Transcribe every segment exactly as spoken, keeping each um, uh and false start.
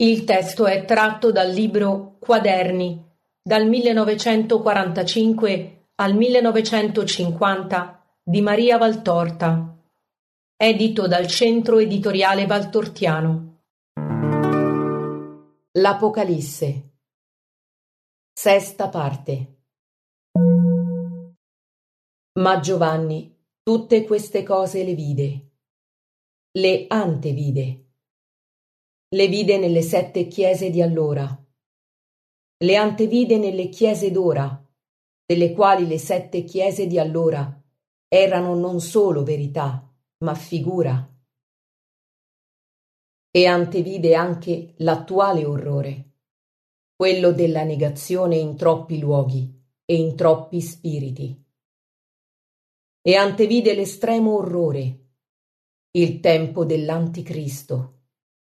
Il testo è tratto dal libro Quaderni, dal millenovecentoquarantacinque al millenovecentocinquanta di Maria Valtorta, edito dal Centro Editoriale Valtortiano. L'Apocalisse. Sesta parte. Ma Giovanni tutte queste cose le vide, le antevide. Le vide nelle sette chiese di allora, le antevide nelle chiese d'ora, delle quali le sette chiese di allora erano non solo verità, ma figura. E antevide anche l'attuale orrore, quello della negazione in troppi luoghi e in troppi spiriti. E antevide l'estremo orrore, il tempo dell'Anticristo.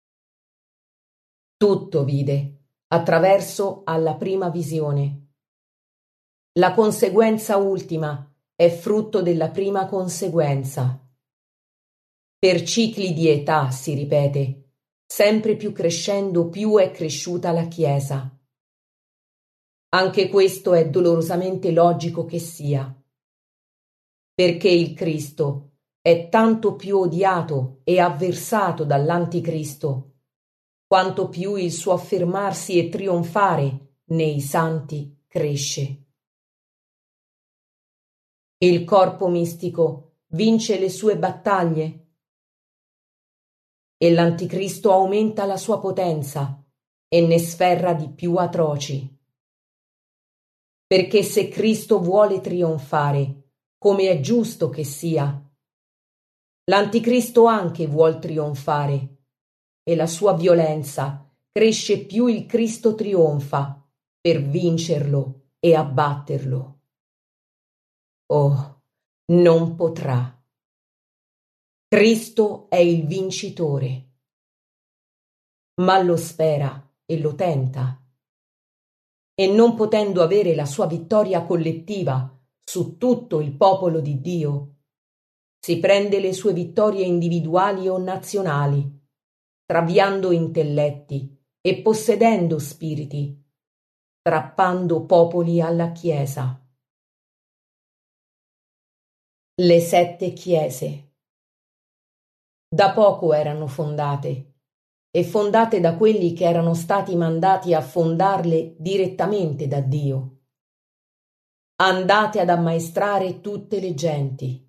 Tutto vide attraverso alla prima visione. La conseguenza ultima è frutto della prima conseguenza. Per cicli di età si ripete, sempre più crescendo più è cresciuta la Chiesa. Anche questo è dolorosamente logico che sia, perché il Cristo è tanto più odiato e avversato dall'Anticristo quanto più il suo affermarsi e trionfare nei santi cresce. Il corpo mistico vince le sue battaglie e l'Anticristo aumenta la sua potenza e ne sferra di più atroci. Perché se Cristo vuole trionfare, come è giusto che sia, l'Anticristo anche vuol trionfare, e la sua violenza cresce più il Cristo trionfa per vincerlo e abbatterlo. Oh, non potrà. Cristo è il vincitore, ma lo spera e lo tenta, e non potendo avere la sua vittoria collettiva su tutto il popolo di Dio, si prende le sue vittorie individuali o nazionali, traviando intelletti e possedendo spiriti, strappando popoli alla Chiesa. Le sette chiese da poco erano fondate, e fondate da quelli che erano stati mandati a fondarle direttamente da Dio. Andate ad ammaestrare tutte le genti.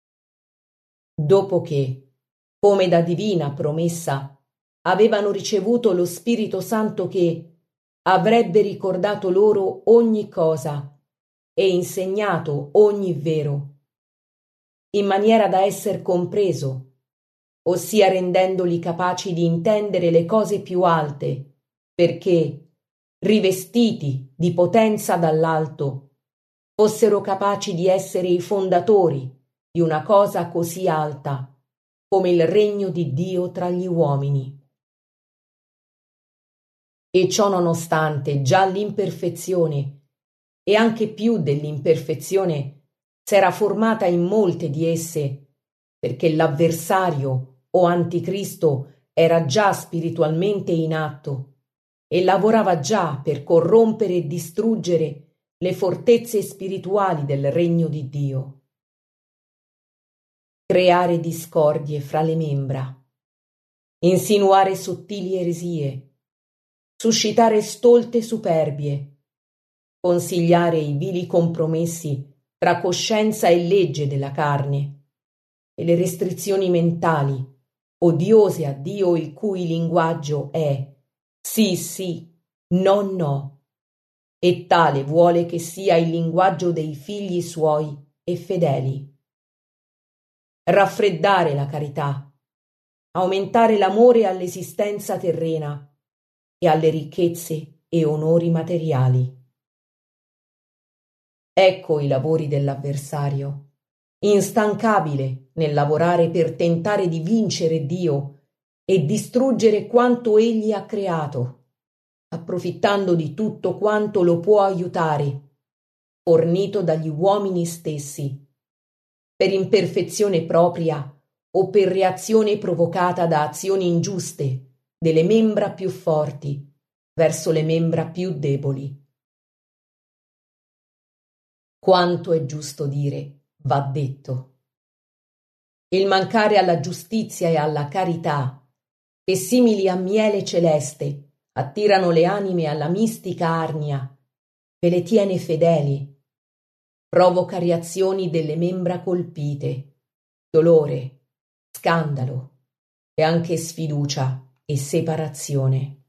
Dopo che, come da divina promessa, avevano ricevuto lo Spirito Santo che avrebbe ricordato loro ogni cosa e insegnato ogni vero, in maniera da esser compreso, ossia rendendoli capaci di intendere le cose più alte, perché, rivestiti di potenza dall'alto, fossero capaci di essere i fondatori di una cosa così alta come il regno di Dio tra gli uomini. E ciò nonostante già l'imperfezione, e anche più dell'imperfezione, s'era formata in molte di esse, perché l'avversario o anticristo era già spiritualmente in atto e lavorava già per corrompere e distruggere le fortezze spirituali del regno di Dio. Creare discordie fra le membra, insinuare sottili eresie, suscitare stolte superbie, consigliare i vili compromessi tra coscienza e legge della carne e le restrizioni mentali odiose a Dio, il cui linguaggio è sì sì, no no, e tale vuole che sia il linguaggio dei figli suoi e fedeli. Raffreddare la carità, aumentare l'amore all'esistenza terrena e alle ricchezze e onori materiali. Ecco i lavori dell'avversario, instancabile nel lavorare per tentare di vincere Dio e distruggere quanto egli ha creato, approfittando di tutto quanto lo può aiutare, fornito dagli uomini stessi, per imperfezione propria o per reazione provocata da azioni ingiuste delle membra più forti verso le membra più deboli. Quanto è giusto dire, va detto. Il mancare alla giustizia e alla carità, che simili a miele celeste attirano le anime alla mistica arnia, ve le tiene fedeli, provoca reazioni delle membra colpite, dolore, scandalo e anche sfiducia e separazione.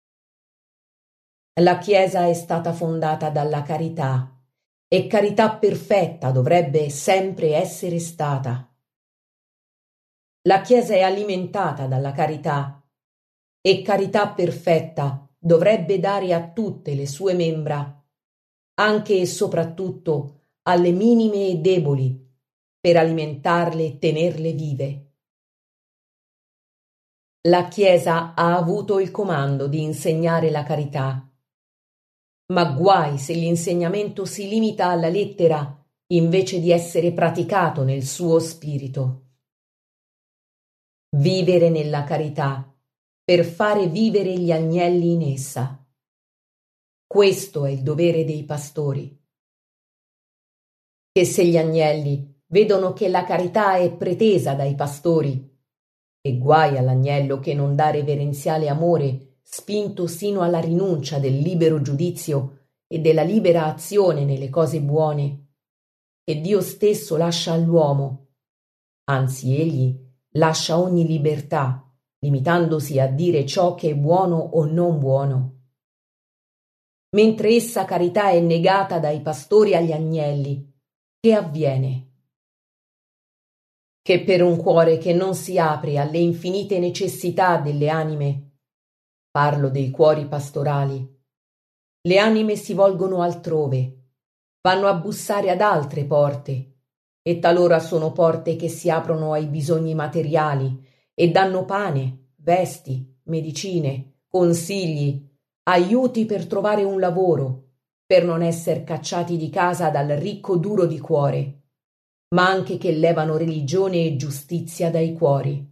La Chiesa è stata fondata dalla carità e carità perfetta dovrebbe sempre essere stata. La Chiesa è alimentata dalla carità e carità perfetta dovrebbe dare a tutte le sue membra, anche e soprattutto alle minime e deboli, per alimentarle e tenerle vive. La Chiesa ha avuto il comando di insegnare la carità, ma guai se l'insegnamento si limita alla lettera invece di essere praticato nel suo spirito. Vivere nella carità per fare vivere gli agnelli in essa. Questo è il dovere dei pastori. Che se gli agnelli vedono che la carità è pretesa dai pastori, e guai all'agnello che non dà reverenziale amore, spinto sino alla rinuncia del libero giudizio e della libera azione nelle cose buone, che Dio stesso lascia all'uomo, anzi egli lascia ogni libertà, limitandosi a dire ciò che è buono o non buono. Mentre essa carità è negata dai pastori agli agnelli, che avviene? Che per un cuore che non si apre alle infinite necessità delle anime, parlo dei cuori pastorali, le anime si volgono altrove, vanno a bussare ad altre porte, e talora sono porte che si aprono ai bisogni materiali e danno pane, vesti, medicine, consigli, aiuti per trovare un lavoro, per non esser cacciati di casa dal ricco duro di cuore, ma anche che levano religione e giustizia dai cuori.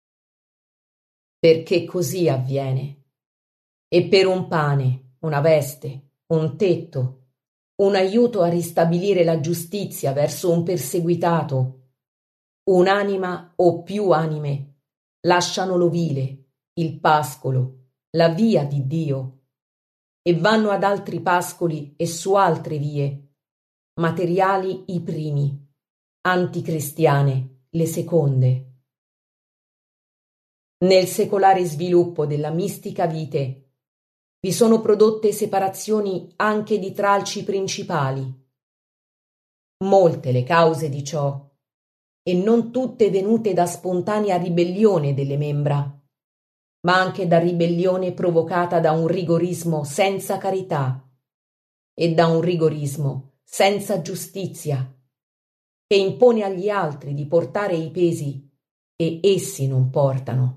Perché così avviene. E per un pane, una veste, un tetto, un aiuto a ristabilire la giustizia verso un perseguitato, un'anima o più anime lasciano l'ovile, il pascolo, la via di Dio e vanno ad altri pascoli e su altre vie, materiali i primi, anticristiane le seconde. Nel secolare sviluppo della mistica vite vi sono prodotte separazioni anche di tralci principali. Molte le cause di ciò, e non tutte venute da spontanea ribellione delle membra, ma anche da ribellione provocata da un rigorismo senza carità e da un rigorismo senza giustizia, che impone agli altri di portare i pesi che essi non portano.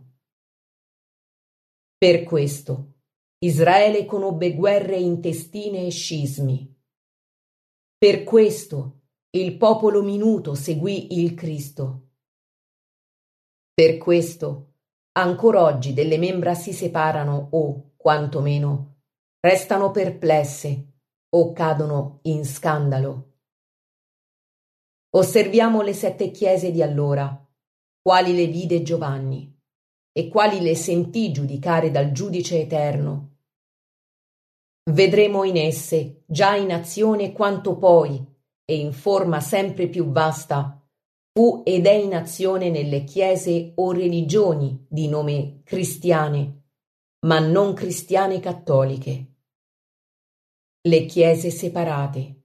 Per questo Israele conobbe guerre intestine e scismi. Per questo il popolo minuto seguì il Cristo. Per questo ancor oggi delle membra si separano o, quantomeno, restano perplesse o cadono in scandalo. Osserviamo le sette chiese di allora, quali le vide Giovanni e quali le sentì giudicare dal giudice eterno. Vedremo in esse già in azione quanto poi, e in forma sempre più vasta, fu ed è in azione nelle chiese o religioni di nome cristiane, ma non cristiane cattoliche. Le chiese separate.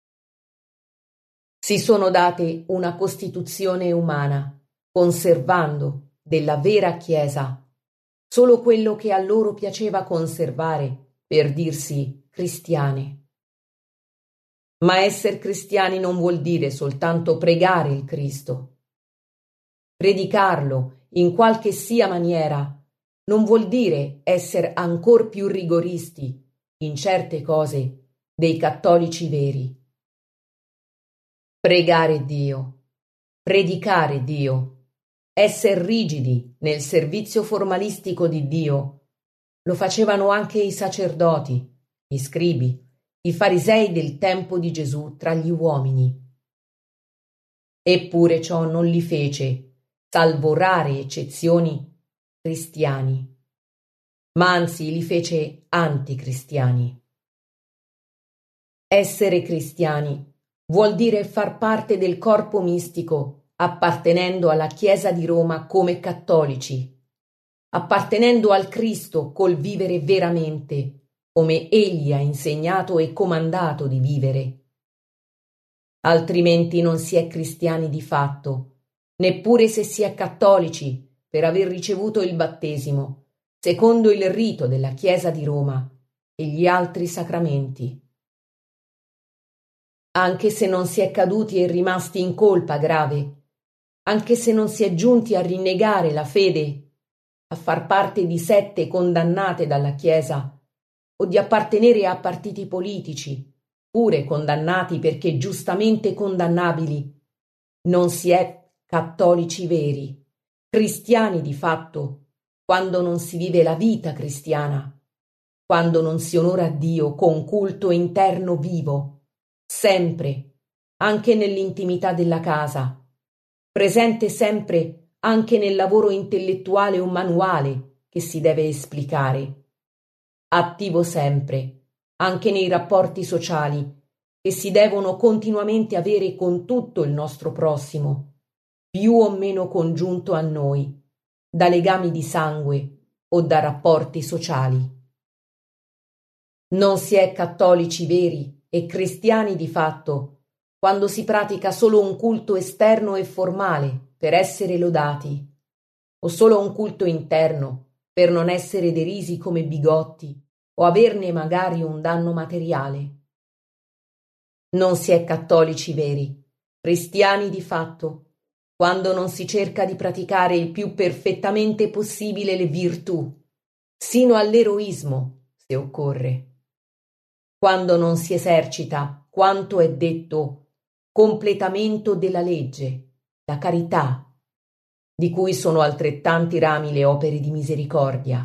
Si sono date una costituzione umana, conservando della vera Chiesa solo quello che a loro piaceva conservare per dirsi cristiane. Ma esser cristiani non vuol dire soltanto pregare il Cristo. Predicarlo in qualche sia maniera non vuol dire esser ancor più rigoristi in certe cose dei cattolici veri. Pregare Dio, predicare Dio, Esser rigidi nel servizio formalistico di Dio lo facevano anche i sacerdoti, i scribi, i farisei del tempo di Gesù tra gli uomini. Eppure ciò non li fece, salvo rare eccezioni, cristiani, ma anzi li fece anticristiani. Essere cristiani vuol dire far parte del corpo mistico appartenendo alla Chiesa di Roma come cattolici, appartenendo al Cristo col vivere veramente, come Egli ha insegnato e comandato di vivere. Altrimenti non si è cristiani di fatto, neppure se si è cattolici per aver ricevuto il battesimo, secondo il rito della Chiesa di Roma e gli altri sacramenti. Anche se non si è caduti e rimasti in colpa grave, anche se non si è giunti a rinnegare la fede, a far parte di sette condannate dalla Chiesa, o di appartenere a partiti politici, pure condannati perché giustamente condannabili, non si è cattolici veri, cristiani di fatto, quando non si vive la vita cristiana, quando non si onora Dio con culto interno vivo, sempre, anche nell'intimità della casa, presente sempre anche nel lavoro intellettuale o manuale che si deve esplicare, attivo sempre anche nei rapporti sociali che si devono continuamente avere con tutto il nostro prossimo, più o meno congiunto a noi, da legami di sangue o da rapporti sociali. Non si è cattolici veri e cristiani di fatto quando si pratica solo un culto esterno e formale per essere lodati, o solo un culto interno per non essere derisi come bigotti o averne magari un danno materiale. Non si è cattolici veri, cristiani di fatto, quando non si cerca di praticare il più perfettamente possibile le virtù, sino all'eroismo, se occorre. Quando non si esercita quanto è detto completamento della legge, la carità, di cui sono altrettanti rami le opere di misericordia.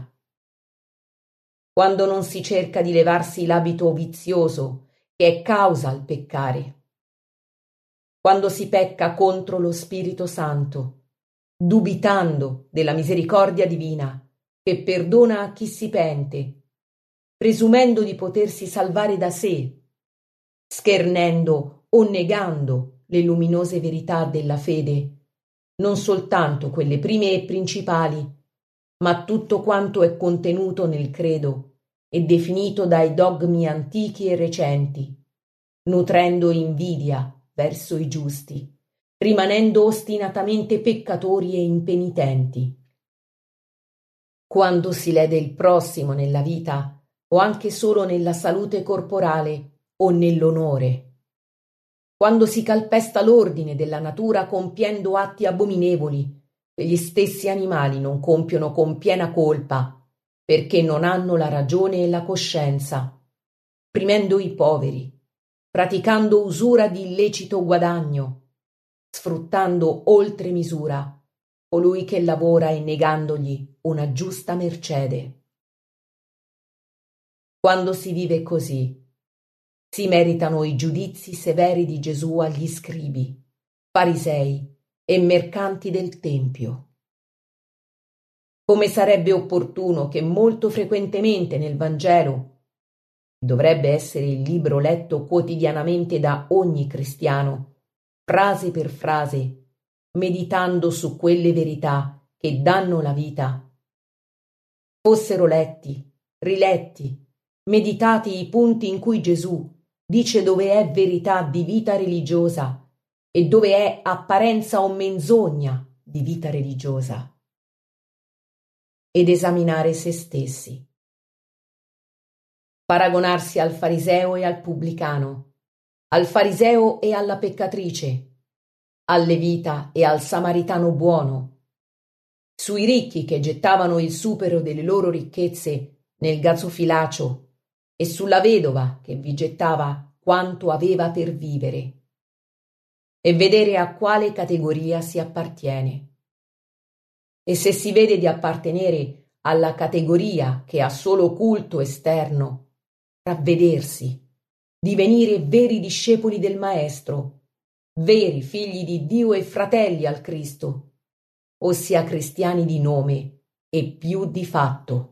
Quando non si cerca di levarsi l'abito vizioso che è causa al peccare. Quando si pecca contro lo Spirito Santo, dubitando della misericordia divina che perdona a chi si pente, presumendo di potersi salvare da sé, schernendo o negando le luminose verità della fede, non soltanto quelle prime e principali, ma tutto quanto è contenuto nel credo e definito dai dogmi antichi e recenti, nutrendo invidia verso i giusti, rimanendo ostinatamente peccatori e impenitenti. Quando si lede il prossimo nella vita, o anche solo nella salute corporale o nell'onore, quando si calpesta l'ordine della natura compiendo atti abominevoli che gli stessi animali non compiono con piena colpa perché non hanno la ragione e la coscienza, opprimendo i poveri, praticando usura di illecito guadagno, sfruttando oltre misura colui che lavora e negandogli una giusta mercede. Quando si vive così, si meritano i giudizi severi di Gesù agli scribi, farisei e mercanti del Tempio. Come sarebbe opportuno che molto frequentemente nel Vangelo, dovrebbe essere il libro letto quotidianamente da ogni cristiano, frase per frase, meditando su quelle verità che danno la vita, fossero letti, riletti, meditati i punti in cui Gesù dice dove è verità di vita religiosa e dove è apparenza o menzogna di vita religiosa, ed esaminare se stessi. Paragonarsi al fariseo e al pubblicano, al fariseo e alla peccatrice, al levita e al samaritano buono, sui ricchi che gettavano il supero delle loro ricchezze nel gazofilacio e sulla vedova che vi gettava quanto aveva per vivere, e vedere a quale categoria si appartiene. e se si vede di appartenere alla categoria che ha solo culto esterno, ravvedersi, divenire veri discepoli del Maestro, veri figli di Dio e fratelli al Cristo, ossia cristiani di nome e più di fatto.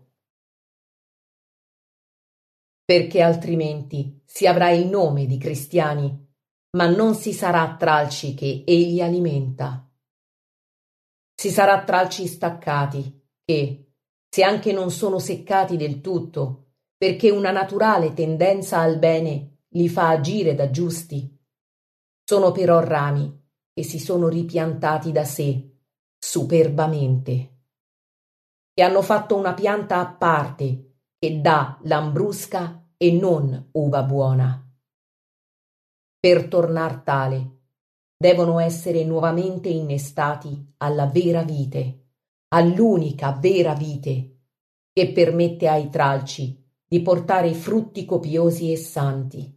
Perché altrimenti si avrà il nome di cristiani, ma non si sarà tralci che egli alimenta. Si sarà tralci staccati che, se anche non sono seccati del tutto, perché una naturale tendenza al bene li fa agire da giusti, sono però rami che si sono ripiantati da sé, superbamente, che hanno fatto una pianta a parte che dà lambrusca e non uva buona. Per tornar tale, devono essere nuovamente innestati alla vera vite, all'unica vera vite, che permette ai tralci di portare frutti copiosi e santi.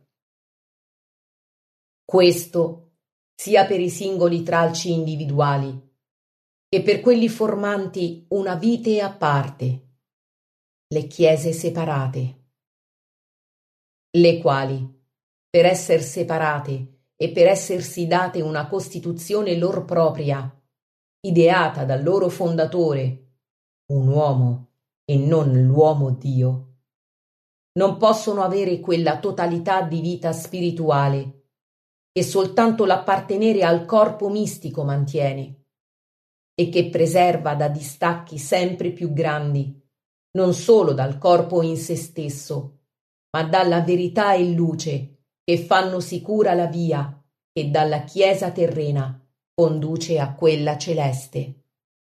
Questo sia per i singoli tralci individuali, che per quelli formanti una vite a parte, le chiese separate, le quali, per esser separate e per essersi date una costituzione lor propria, ideata dal loro fondatore, un uomo e non l'uomo Dio, non possono avere quella totalità di vita spirituale che soltanto l'appartenere al corpo mistico mantiene e che preserva da distacchi sempre più grandi, non solo dal corpo in se stesso, ma dalla verità e luce che fanno sicura la via che dalla Chiesa terrena conduce a quella celeste.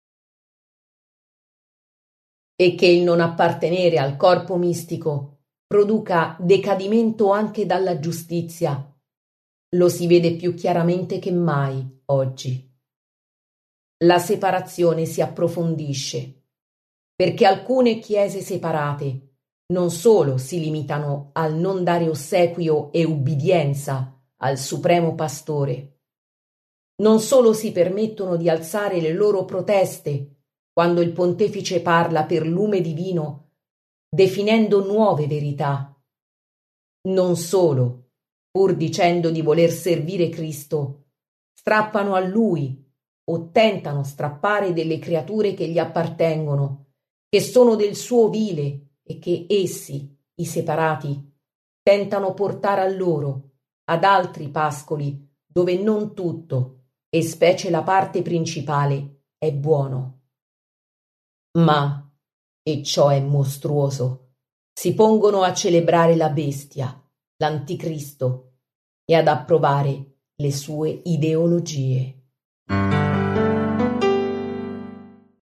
E che il non appartenere al corpo mistico produca decadimento anche dalla giustizia, lo si vede più chiaramente che mai oggi. La separazione si approfondisce, perché alcune chiese separate non solo si limitano al non dare ossequio e ubbidienza al Supremo Pastore, non solo si permettono di alzare le loro proteste quando il pontefice parla per lume divino, definendo nuove verità, non solo, pur dicendo di voler servire Cristo, strappano a Lui o tentano strappare delle creature che gli appartengono, che sono del suo vile e che essi, i separati, tentano portare a loro, ad altri pascoli, dove non tutto, e specie la parte principale, è buono. Ma, e ciò è mostruoso, si pongono a celebrare la bestia, l'anticristo, e ad approvare le sue ideologie.